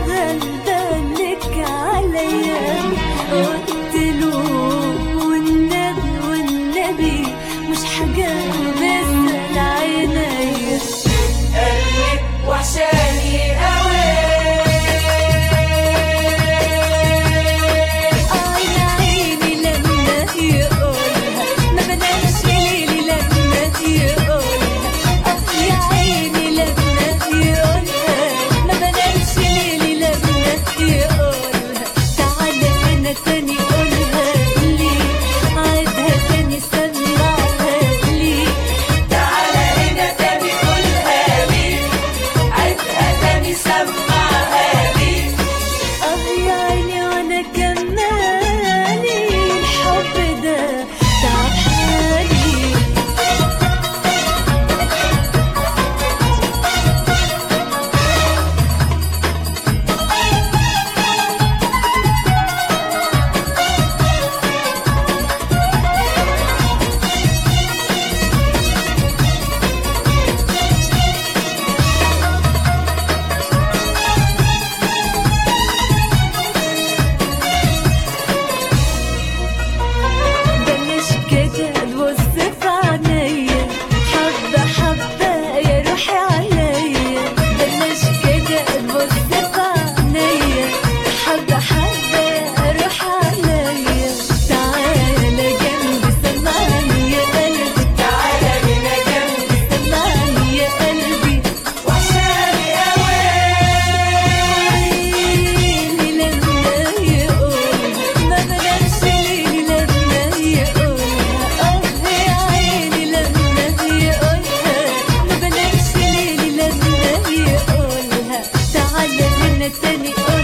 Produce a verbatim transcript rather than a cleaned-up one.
غلبانك عليا. قلت له والنبي والنبي مش هجاوب اسأل عينيا. قلبك وحشاني قوي. اه يا عيني لما يقولها ما بنامش ليلي لما يقولها. اه يا عيني لما يقولها ما بنامش ليلي لما يقولها. تعالى هنا تاني قولها لي، عيدها تاني سمعها لي. تعالى هنا تاني قولها لي، عيدها تاني سمعها لي. اه يا عيني وانا كمالي الحب ده تعب حالي. بلاش كده تبص في عينيا، حبة حبة يا روحي عليا. بلاش كده تبص في عينيا، حبة حبة يا روحي عليا. تعالى جنبي سمعني يا قلبي، تعالى هنا جنبي سمعني يا قلبي. وحشاني قوي. عيني لما يقولها ما بنامش ليلي لما يقولها. اه يا عيني لما يقولها ما بنامش ليلي لما يقولها. تعالى هنا تاني